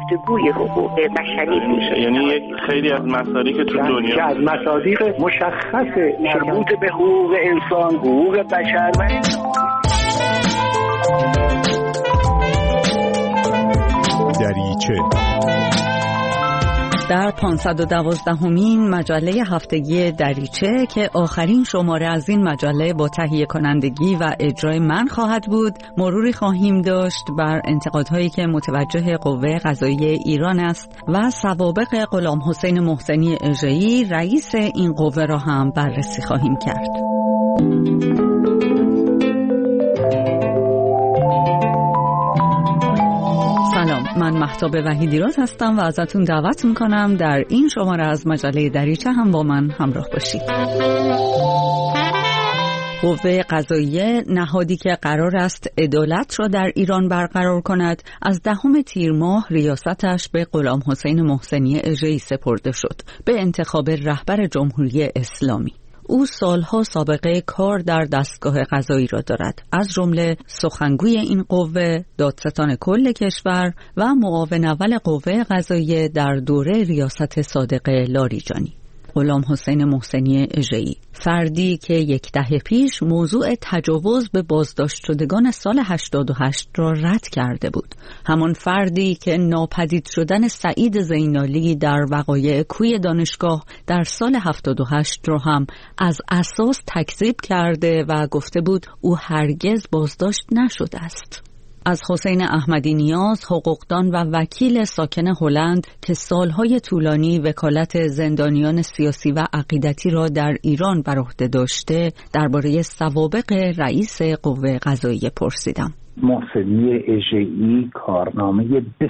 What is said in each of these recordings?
گفتگوی حقوق بشری میشه. یعنی یک خیلی از مصادیق تو دنیا که از مصادیق مشخص مربوط به حقوق انسان، حقوق بشر و دریچه در 512مین مجله هفتگی دریچه که آخرین شماره از این مجله با تهیه کنندگی و اجرای من خواهد بود، مروری خواهیم داشت بر انتقادهایی که متوجه قوه قضاییه ایران است و سوابق غلام حسین محسنی اژه‌ای رئیس این قوه را هم بررسی خواهیم کرد. سلام، من مهتاب وحیدی‌راد هستم و ازتون دعوت میکنم در این شماره از مجله دریچه هم با من همراه باشید. قوه قضاییه، نهادی که قرار است عدالت را در ایران برقرار کند، از 10 تیر ماه ریاستش به غلام حسین محسنی اژه‌ای سپرده شد به انتخاب رهبر جمهوری اسلامی. او سالها سابقه کار در دستگاه قضایی را دارد، از جمله سخنگوی این قوه، دادستان کل کشور و معاون اول قوه قضاییه در دوره ریاست صادق لاریجانی. غلام حسین محسنی اژه‌ای، فردی که 10 دهه پیش موضوع تجاوز به بازداشت شدگان سال 88 را رد کرده بود. همان فردی که ناپدید شدن سعید زینالی در وقایع کوی دانشگاه در سال 78 را هم از اساس تکذیب کرده و گفته بود او هرگز بازداشت نشده است. از حسین احمدی نیاز، حقوقدان و وکیل ساکن هلند که سالهای طولانی وکالت زندانیان سیاسی و عقیدتی را در ایران بر عهده داشته، درباره سوابق رئیس قوه قضاییه پرسیدم. محسنی اژه‌ای کارنامه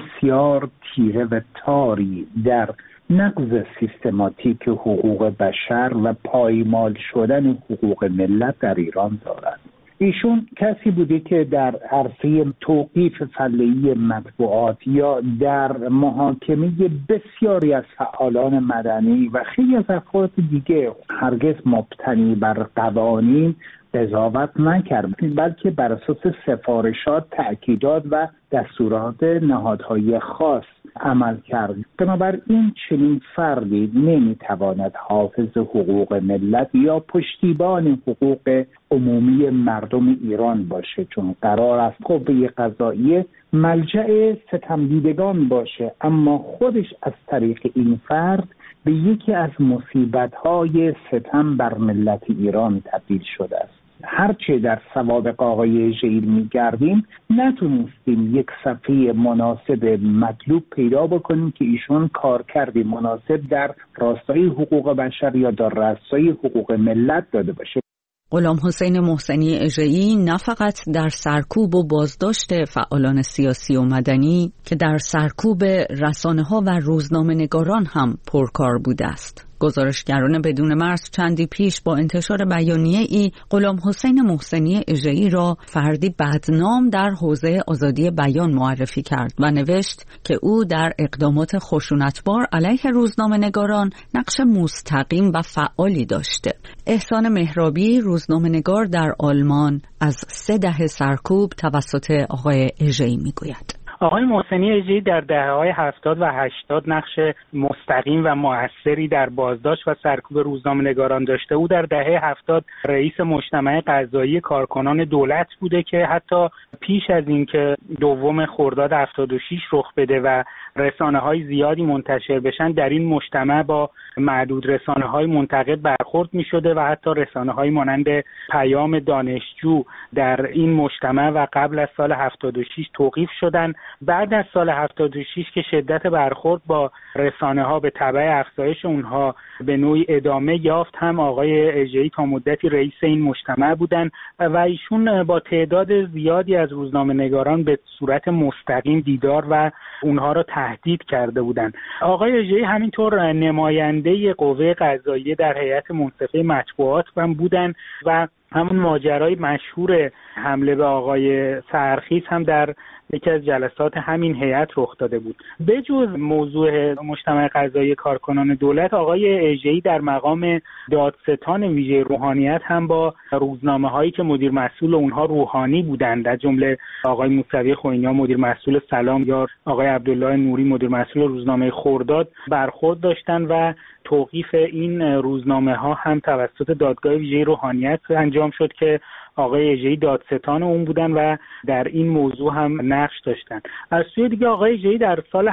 بسیار تیره و تاری در نقض سیستماتیک حقوق بشر و پایمال شدن حقوق ملت در ایران دارد. ایشون کسی بوده که در عرصه توقیف فله‌ای مطبوعات یا در محاکمه بسیاری از فعالان مدنی و خیلی از افراد دیگه هرگز مبتنی بر قوانین قضاوت نکرد، بلکه بر اساس سفارشات، تأکیدات و دستورات نهادهای خاص عمل کرد. بنابراین چنین فردی نمیتواند حافظ حقوق ملت یا پشتیبان حقوق عمومی مردم ایران باشه، چون قرار است قوه قضاییه ملجأ ستمدیدگان باشه، اما خودش از طریق این فرد به یکی از مصیبت‌های ستم بر ملت ایران تبدیل شده است. هرچه در سوابق آقای اژه‌ای می‌گردیم نتونستیم یک صفحه مناسب مطلوب پیدا بکنیم که ایشون کارکردی مناسب در راستای حقوق بشر یا در راستای حقوق ملت داده باشه. غلام حسین محسنی اژه‌ای نه فقط در سرکوب و بازداشت فعالان سیاسی و مدنی که در سرکوب رسانه‌ها و روزنامه‌نگاران هم پرکار بوده است. گزارشگران بدون مرز چندی پیش با انتشار بیانیه‌ای غلام حسین محسنی اژه‌ای را فردی بدنام در حوزه آزادی بیان معرفی کرد و نوشت که او در اقدامات خشونتبار علیه روزنامه‌نگاران نقش مستقیم و فعالی داشته. احسان مهرابی، روزنامه‌نگار در آلمان، از 3 دهه سرکوب توسط آقای اژه‌ای میگوید. آقای محسنی اژه‌ای در دهه‌های 70 و 80 نقش مستقیم و مؤثری در بازداشت و سرکوب روزنامه‌نگاران داشته. او در دهه 70 رئیس مجتمع قضایی کارکنان دولت بوده که حتی پیش از اینکه 2 خرداد 76 رخ بده و رسانه‌های زیادی منتشر بشن، در این مجتمع با معدود رسانه‌های منتقد برخورد می‌شده و حتی رسانه‌های مانند پیام دانشجو در این مجتمع و قبل از سال 76 توقیف شدن. بعد از سال 76 که شدت برخورد با رسانه‌ها به تبع افزایش اونها به نوعی ادامه یافت، هم آقای اژه‌ای تا مدتی رئیس این مجتمع بودن و ایشون با تعداد زیادی از روزنامه‌نگاران به صورت مستقیم دیدار و اونها را تهدید کرده بودند. آقای اژه‌ای همینطور نماینده قوه قضاییه در هیئت منصفه مطبوعات هم بودن و همون ماجرای مشهور حمله به آقای سرخیز هم در یکی از جلسات همین هیئت رخ داده بود. به جز موضوع مجتمع قضایی کارکنان دولت، آقای اژه‌ای در مقام دادستان ویژه روحانیت هم با روزنامه‌هایی که مدیر مسئول اونها روحانی بودند، از جمله آقای موسوی خوئینی مدیر مسئول سلام یا آقای عبدالله نوری مدیر مسئول روزنامه خرداد برخورد داشتند و توقیف این روزنامه‌ها هم توسط دادگاه ویژه روحانیت انجام شد که آقای اژه‌ای دادستان اون بودن و در این موضوع هم نقش داشتن. از سوی دیگه آقای اژه‌ای در سال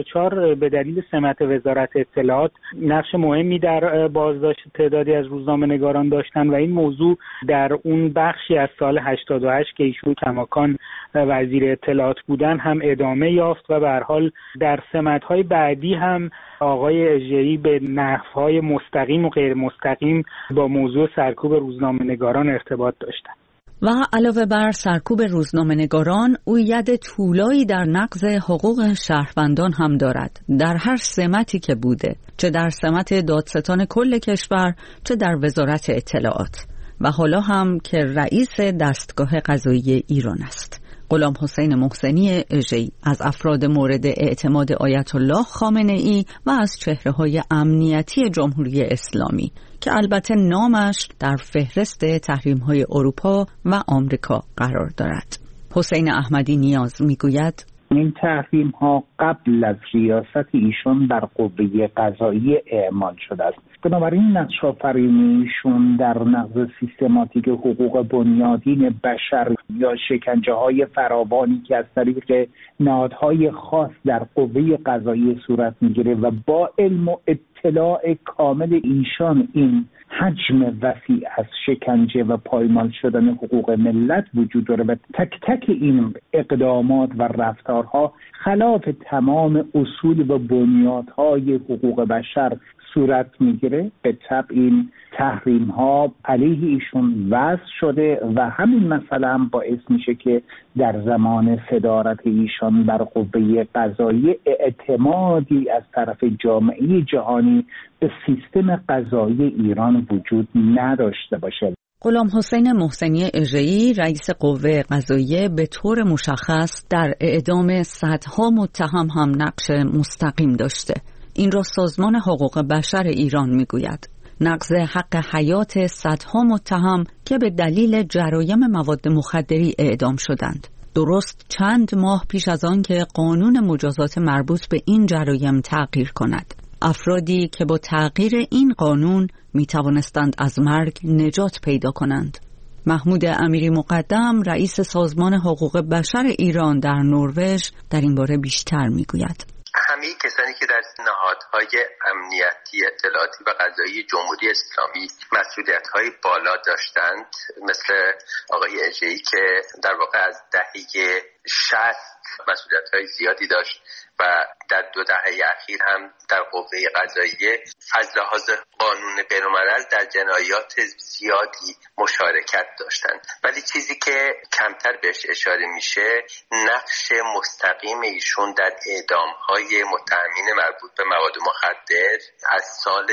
84 به دلیل سمت وزارت اطلاعات نقش مهمی در بازداشت تعدادی از روزنامه‌نگاران داشتن و این موضوع در اون بخشی از سال 88 که ایشون کماکان وزیر اطلاعات بودن هم ادامه یافت و به هر حال در سمت‌های بعدی هم آقای اژه‌ای به نحوهای مستقیم و غیر مستقیم با موضوع سرکوب روزنامه‌نگاران ارتباط داشتند. و علاوه بر سرکوب روزنامه‌نگاران، او ید طولایی در نقض حقوق شهروندان هم دارد، در هر سمتی که بوده، چه در سمت دادستان کل کشور، چه در وزارت اطلاعات و حالا هم که رئیس دستگاه قضایی ایران است. غلام حسین محسنی اژه‌ای از افراد مورد اعتماد آیت الله خامنه‌ای و از چهره‌های امنیتی جمهوری اسلامی که البته نامش در فهرست تحریم‌های اروپا و آمریکا قرار دارد. حسین احمدی نیاز میگوید این تحریم ها قبل از ریاست ایشون بر قوه قضایی اعمال شده است. بنابراین نقش آفرینی ایشون در نقض سیستماتیک حقوق بنیادین بشر یا شکنجه های فراوانی که از طریق نهادهای خاص در قوه قضایی صورت میگیره و با علم و اطلاع کامل ایشان این حجم وسیع از شکنجه و پایمال شدن حقوق ملت وجود داره و تک تک این اقدامات و رفتارها خلاف تمام اصول و بنیادهای حقوق بشر صورت میگیره. به طبع این تحریم ها علیه ایشون وضع شده و همین مسئله هم باعث میشه که در زمان صدارت ایشان بر قوه قضایی اعتمادی از طرف جامعه جهانی به سیستم قضایی ایران وجود نداشته باشه. غلام حسین محسنی اژه‌ای رئیس قوه قضاییه به طور مشخص در اعدام صدها متهم هم نقش مستقیم داشته. این را سازمان حقوق بشر ایران میگوید. نقض حق حیات صدها متهم که به دلیل جرایم مواد مخدری اعدام شدند. درست چند ماه پیش از آن که قانون مجازات مربوط به این جرایم تغییر کند. افرادی که با تغییر این قانون می توانستند از مرگ نجات پیدا کنند. محمود امیری مقدم رئیس سازمان حقوق بشر ایران در نروژ در این باره بیشتر می گوید. همه کسانی که در نهادهای امنیتی اطلاعاتی و قضایی جمهوری اسلامی مسئولیت‌های بالا داشتند، مثل آقای اژه‌ای که در واقع از دهه 60 مسئولیت‌های زیادی داشت و در 2 دهه اخیر هم در قوه قضاییه از لحاظ قانون بین‌الملل در جنایات زیادی مشارکت داشتند. ولی چیزی که کمتر بهش اشاره میشه نقش مستقیم ایشون در اعدام‌های متهمین مربوط به مواد مخدر از سال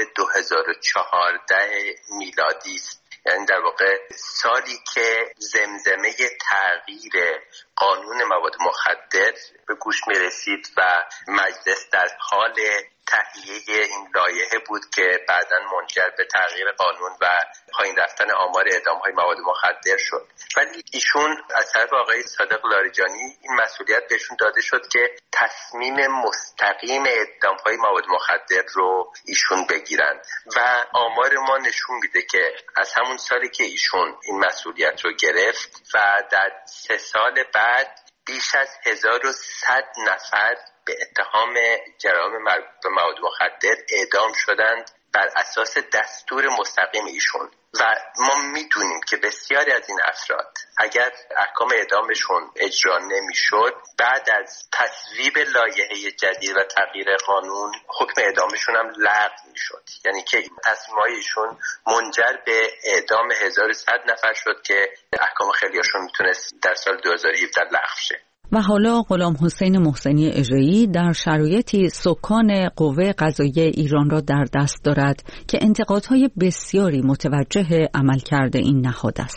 2014 میلادی است. یعنی در واقع سالی که زمزمه تغییر قانون مواد مخدر به گوش می رسید و مجلس در حال تهیه این لایحه بود که بعداً منجر به تغییر قانون و پایین رفتن آمار اعدام‌های مواد مخدر شد. ولی ایشون از طرف آقای صادق لاریجانی این مسئولیت بهشون داده شد که تصمیم مستقیم اعدام‌های مواد مخدر رو ایشون بگیرن و آمار ما نشون میده که از همون سالی که ایشون این مسئولیت رو گرفت و در 3 سال بعد بیش از 1100 نفر به اتهام جرایم مربوط به مواد مخدر اعدام شدند بر اساس دستور مستقیم ایشون. و ما میدونیم که بسیاری از این افراد اگر احکام اعدامشون اجرا نمیشد، بعد از تصویب لایحه جدید و تغییر قانون حکم اعدامشون هم لغو میشد. یعنی که تصمیم‌های ایشون منجر به اعدام 1100 نفر شد که احکام خیلیاشون میتونست در سال 2017 لغو شه. و حالا غلام حسین محسنی اژه‌ای در شرایطی سکان قوه قضاییه ایران را در دست دارد که انتقادهای بسیاری متوجه عملکرد این نهاد است.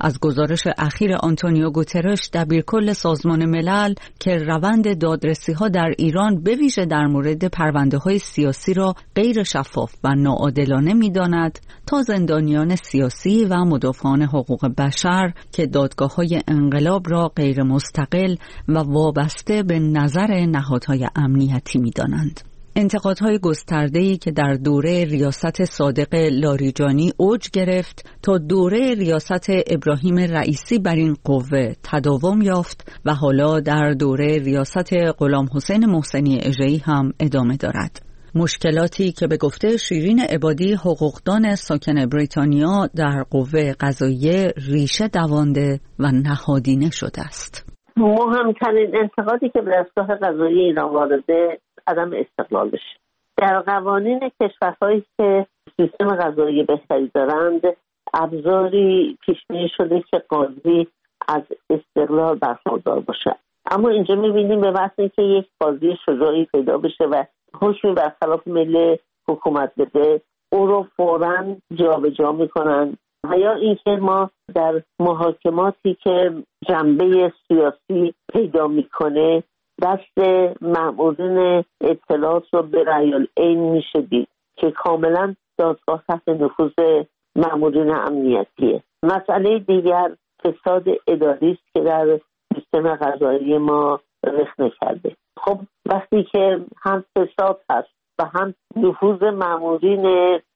از گزارش اخیر آنتونیو گوترش دبیرکل سازمان ملل که روند دادرسی‌ها در ایران به ویژه در مورد پرونده‌های سیاسی را غیر شفاف و ناعادلانه می‌داند تا زندانیان سیاسی و مدافعان حقوق بشر که دادگاه‌های انقلاب را غیر مستقل و وابسته به نظر نهادهای امنیتی می‌دانند. انتقادهای گسترده‌ای که در دوره ریاست صادق لاریجانی اوج گرفت تا دوره ریاست ابراهیم رئیسی بر این قوه تداوم یافت و حالا در دوره ریاست غلامحسین محسنی اژه‌ای هم ادامه دارد. مشکلاتی که به گفته شیرین عبادی حقوقدان ساکن بریتانیا در قوه قضاییه ریشه دوانده و نهادینه شده است. مهمترین انتقادی که به دستگاه قضایی ایران وارده عدم استقلالش. در قوانین کشورهایی که سیستم قضایی بهتری دارند ابزاری پیش‌بینی شده که قاضی از استقلال برخوردار باشه، اما اینجا می‌بینیم به واسه اینکه یک قاضی شجاعی پیدا بشه و حکمی برخلاف ملی حکومت بده او رو فوراً جابجا میکنن، و یا اینکه ما در محاکماتی که جنبه سیاسی پیدا میکنه دست مأمورین اطلاعات رو به رأی العین میشه دید که کاملا دادگاه تحت نفوذ مأمورین امنیتیه. مسئله دیگر فساد اداری است که در سیستم قضایی ما رخنه کرده. خب وقتی که هم فساد هست و هم نفوذ مأمورین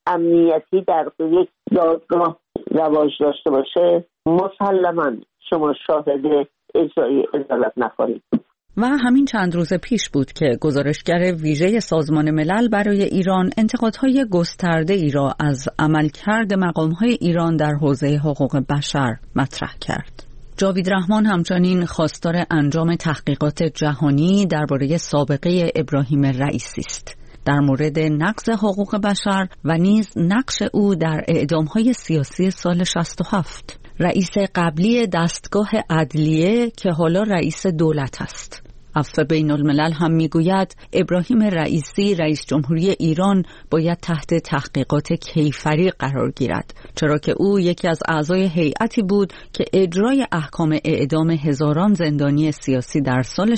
امنیتی در یک دادگاه رواج داشته باشه مسلماً شما شاهد اجرای عدالت نخواهید. و همین چند روز پیش بود که گزارشگر ویژه سازمان ملل برای ایران انتقادهای گسترده‌ای را از عملکرد مقام‌های ایران در حوزه حقوق بشر مطرح کرد. جاوید رحمان همچنین خواستار انجام تحقیقات جهانی درباره سابقه ابراهیم رئیسی است در مورد نقض حقوق بشر و نیز نقش او در اعدام‌های سیاسی سال 67. رئیس قبلی دستگاه عدلیه که حالا رئیس دولت است. عفو بین الملل هم میگوید ابراهیم رئیسی رئیس جمهوری ایران باید تحت تحقیقات کیفری قرار گیرد، چرا که او یکی از اعضای هیئتی بود که اجرای احکام اعدام هزاران زندانی سیاسی در سال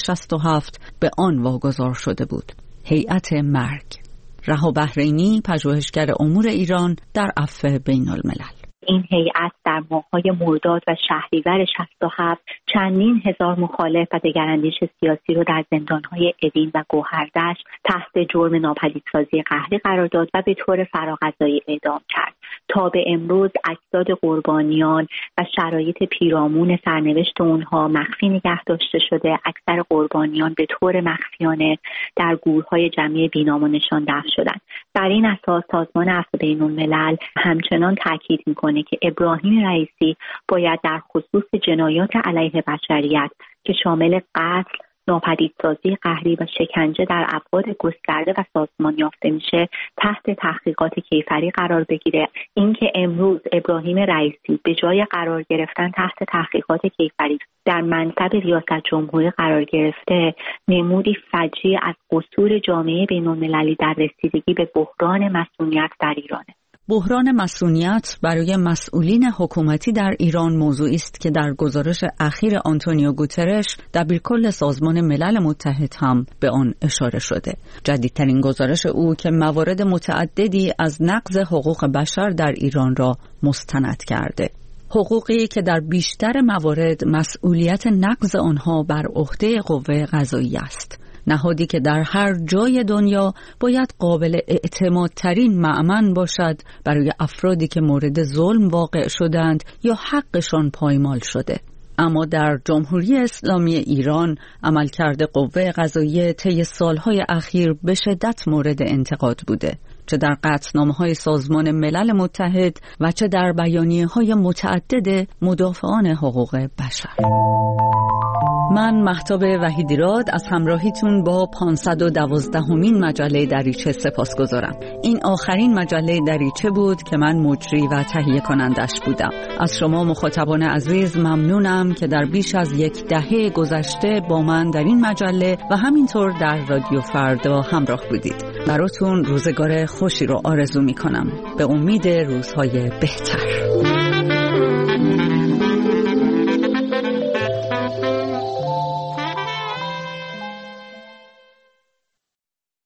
67 به آن واگذار شده بود. هیئت مرگ. رها بحرینی، پژوهشگر امور ایران در عفو بین الملل. این هیئت در ماه‌های مرداد و شهریور 67 چندین هزار مخالف و دگراندیش سیاسی رو در زندان‌های اوین و گوهردشت تحت جرم ناپدیدسازی قهری قرار داد و به طور فراقضایی اعدام کرد. تا به امروز اجساد قربانیان و شرایط پیرامون سرنوشت اونها مخفی نگه داشته شده. اکثر قربانیان به طور مخفیانه در گورهای جمعی بینام و نشان دفن شدند. بر این اساس سازمان عفو بین الملل همچنان تاکید می‌کنه که ابراهیم رئیسی باید در خصوص جنایات علیه بشریت که شامل قتل، ناپدیدسازی قهری و شکنجه در ابعاد گسترده و سازمان یافته میشه تحت تحقیقات کیفری قرار بگیره. اینکه امروز ابراهیم رئیسی به جای قرار گرفتن تحت تحقیقات کیفری در منصب ریاست جمهوری قرار گرفته نمودی فجیع از قصور جامعه بین‌المللی در رسیدگی به بحران مسئولیت در ایرانه. بحران مسئولیت برای مسئولین حکومتی در ایران موضوعی است که در گزارش اخیر آنتونیو گوترش دبیرکل سازمان ملل متحد هم به آن اشاره شده. جدیدترین گزارش او که موارد متعددی از نقض حقوق بشر در ایران را مستند کرده. حقوقی که در بیشتر موارد مسئولیت نقض آنها بر عهده قوه قضاییه است. نهادی که در هر جای دنیا باید قابل اعتمادترین مأمن باشد برای افرادی که مورد ظلم واقع شدند یا حقشان پایمال شده. اما در جمهوری اسلامی ایران عملکرد قوه قضاییه طی سالهای اخیر به شدت مورد انتقاد بوده، چه در قطعنامه‌های سازمان ملل متحد و چه در بیانیه‌های متعدد مدافعان حقوق بشر. من مهتاب وحیدیراد از همراهیتون با 512مین مجله دریچه سپاسگزارم. این آخرین مجله دریچه بود که من مجری و تهیه کنندش بودم. از شما مخاطبان عزیز ممنونم که در بیش از یک دهه گذشته با من در این مجله و همینطور در رادیو فردا همراه بودید. براتون روزگار خوشی رو آرزو می‌کنم. به امید روزهای بهتر.